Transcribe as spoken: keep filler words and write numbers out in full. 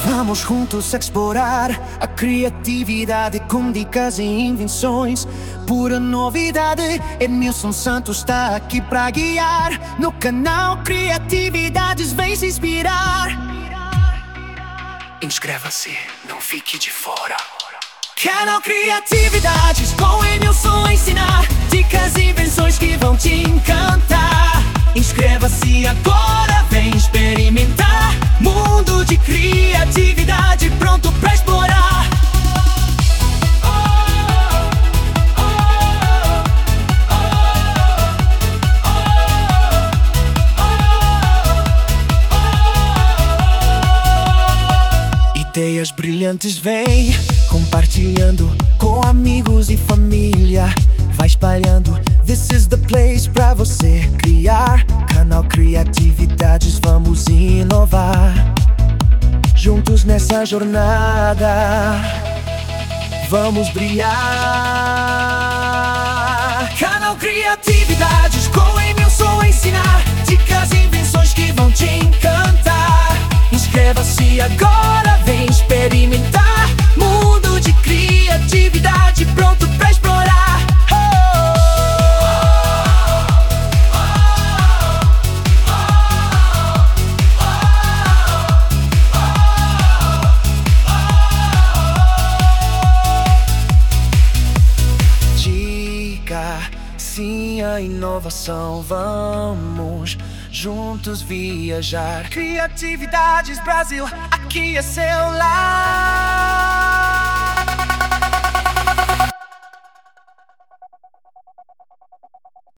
Vamos juntos explorar a criatividade com dicas e invenções. Pura novidade, Edmilson Santos está aqui pra guiar. No canal Criatividades vem se inspirar. Inscreva-se, não fique de fora. Canal Criatividades com Edmilson a ensinar dicas e invenções que vão te encantar. Inscreva-se agora, vem experimentar. Mundo de criatividade pronto pra explorar. Ideias brilhantes vem compartilhando com amigos e família. Vai espalhando, this is the place pra você criar. Canal Criatividades, vamos inovar. Juntos nessa jornada, vamos brilhar. Canal Criatividades com Edmilson a ensinar dicas e invenções que vão te encantar. Inscreva-se agora, vem experimentar. Mundo de criatividade pronto pra explorar. Dica, sim, a inovação, vamos juntos viajar. Criatividades Brasil, aqui é seu lar.